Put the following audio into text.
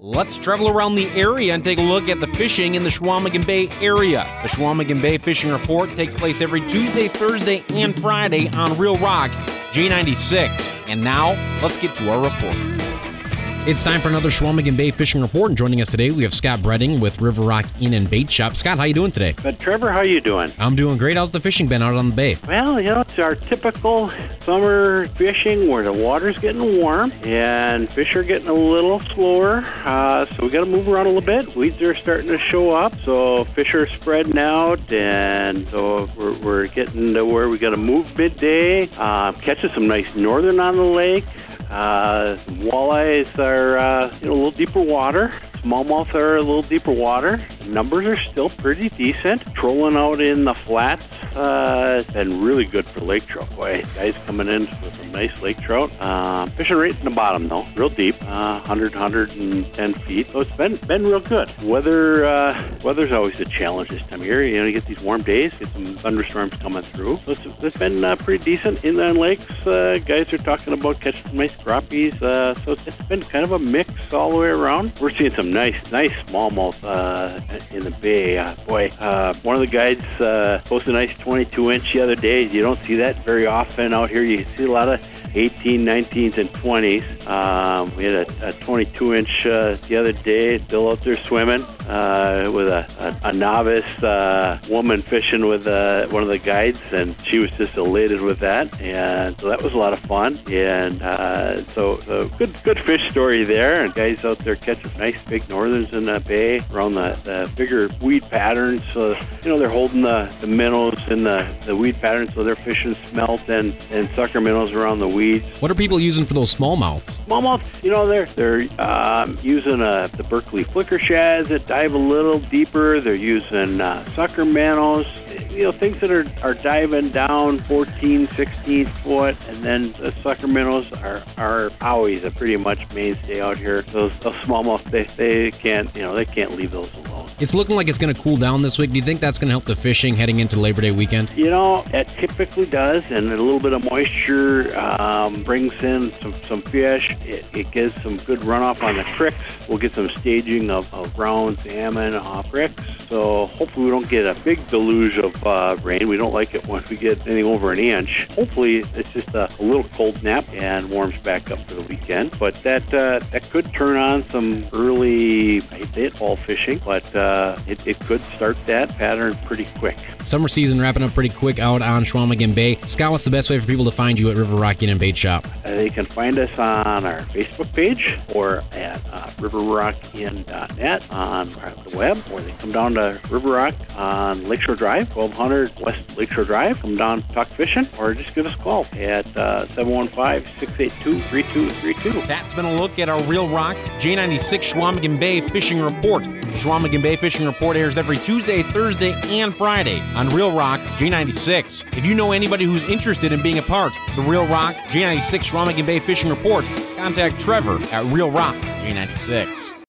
Let's travel around the area and take a look at the fishing in the Chequamegon Bay area. The Chequamegon Bay Fishing Report takes place every Tuesday, Thursday, and Friday on Real Rock J96. And now, let's get to our report. It's time for another Chequamegon Bay Fishing Report, and joining us today, we have Scott Breding with River Rock Inn and Bait Shop. Scott, how you doing today? Good, Trevor, how you doing? I'm doing great. How's the fishing been out on the bay? Well, it's our typical summer fishing where the water's getting warm and fish are getting a little slower, so we got to move around a little bit. Weeds are starting to show up, so fish are spreading out, and so we're getting to where we got to move midday, catching some nice northern on the lake. Walleyes are a little deeper water. Smallmouth are a little deeper water. Numbers are still pretty decent. Trolling out in the flats has been really good for lake trout. Boy, guys coming in with some nice lake trout. Fishing right in the bottom though, real deep, 110 feet. So it's been real good. Weather's always a challenge this time of year. You get these warm days, get some thunderstorms coming through. So it's been pretty decent. Inland lakes, guys are talking about catching some nice crappies. So it's been kind of a mix all the way around. We're seeing some nice smallmouth in the bay. One of the guides posted a nice 22-inch the other day. You don't see that very often out here. You see a lot of 18, 19s, and 20s. We had a 22-inch the other day, still out there swimming with a novice woman fishing with one of the guides, and she was just elated with that. And so that was a lot of fun. And so good fish story there. And guys out there catching nice big northerns in the bay around the bigger weed patterns. So, they're holding the minnows in the weed patterns, so they're fishing smelt and sucker minnows around the weeds. What are people using for those smallmouths? Smallmouth, they're using the Berkeley flicker shads that dive a little deeper. They're using sucker minnows, things that are diving down 14, 16 foot, and then the sucker minnows are always a pretty much mainstay out here. Those smallmouth, they can't leave those alone. It's looking like it's going to cool down this week. Do you think that's going to help the fishing heading into Labor Day weekend? It typically does, and a little bit of moisture brings in some fish. It gives some good runoff on the creeks. We'll get some staging of brown salmon off creeks. So hopefully we don't get a big deluge of rain. We don't like it when we get anything over an inch. Hopefully it's just a little cold snap and warms back up for the weekend. But that could turn on some early, I'd say fall fishing, but it could start that pattern pretty quick. Summer season wrapping up pretty quick out on Chequamegon Bay. Scott, what's the best way for people to find you at River Rock Inn and Bait Shop? They can find us on our Facebook page or at riverrockinn.net on the web, or they come down to River Rock on Lakeshore Drive, 1200 West Lakeshore Drive. Come down, talk fishing, or just give us a call at 715-682-3232. That's been a look at our Real Rock J96 Chequamegon Bay Fishing Report. The Chequamegon Bay Fishing Report airs every Tuesday, Thursday, and Friday on Real Rock J96. If you know anybody who's interested in being a part of the Real Rock J96 Chequamegon Bay Fishing Report, contact Trevor at Real Rock J96.